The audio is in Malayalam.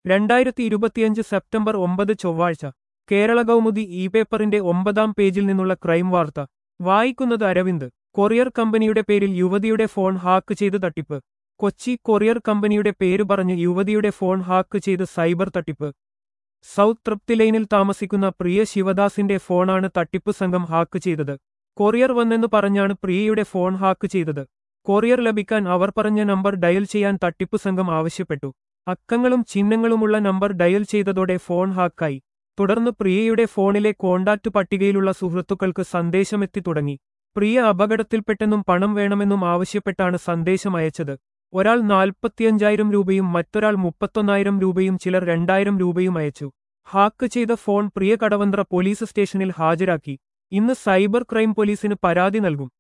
2025 സെപ്റ്റംബർ 9 ചൊവ്വാഴ്ച കേരള കൗമുദി ഇ പേപ്പറിന്റെ 9-ാം പേജിൽ നിന്നുള്ള ക്രൈം വാർത്ത വായിക്കുന്നത് അരവിന്ദ്. കൊറിയർ കമ്പനിയുടെ പേരിൽ യുവതിയുടെ ഫോൺ ഹാക്ക് ചെയ്ത് തട്ടിപ്പ്. കൊച്ചി. കൊറിയർ കമ്പനിയുടെ പേര് പറഞ്ഞ് യുവതിയുടെ ഫോൺ ഹാക്ക് ചെയ്ത് സൈബർ തട്ടിപ്പ്. സൗത്ത് തൃപ്തി ലൈനിൽ താമസിക്കുന്ന പ്രിയ ശിവദാസിന്റെ ഫോണാണ് തട്ടിപ്പ് സംഘം ഹാക്ക് ചെയ്തത്. കൊറിയർ വന്നെന്ന് പറഞ്ഞാണ് പ്രിയയുടെ ഫോൺ ഹാക്ക് ചെയ്തത്. കൊറിയർ ലഭിക്കാൻ അവർ പറഞ്ഞ നമ്പർ ഡയൽ ചെയ്യാൻ തട്ടിപ്പ് സംഘം ആവശ്യപ്പെട്ടു. അക്കങ്ങളും ചിഹ്നങ്ങളുമുള്ള നമ്പർ ഡയൽ ചെയ്തതോടെ ഫോൺ ഹാക്കായി. തുടർന്ന് പ്രിയയുടെ ഫോണിലെ കോണ്ടാക്ട് പട്ടികയിലുള്ള സുഹൃത്തുക്കൾക്ക് സന്ദേശമെത്തി തുടങ്ങി. പ്രിയ അപകടത്തിൽപ്പെട്ടെന്നും പണം വേണമെന്നും ആവശ്യപ്പെട്ടാണ് സന്ദേശം അയച്ചത്. ഒരാൾ 45,000 രൂപയും മറ്റൊരാൾ 31,000 രൂപയും ചിലർ 2,000 രൂപയും അയച്ചു. ഹാക്ക് ചെയ്ത ഫോൺ പ്രിയ കടവന്ത്ര പോലീസ് സ്റ്റേഷനിൽ ഹാജരാക്കി. ഇന്ന് സൈബർ ക്രൈം പോലീസിന് പരാതി നൽകും.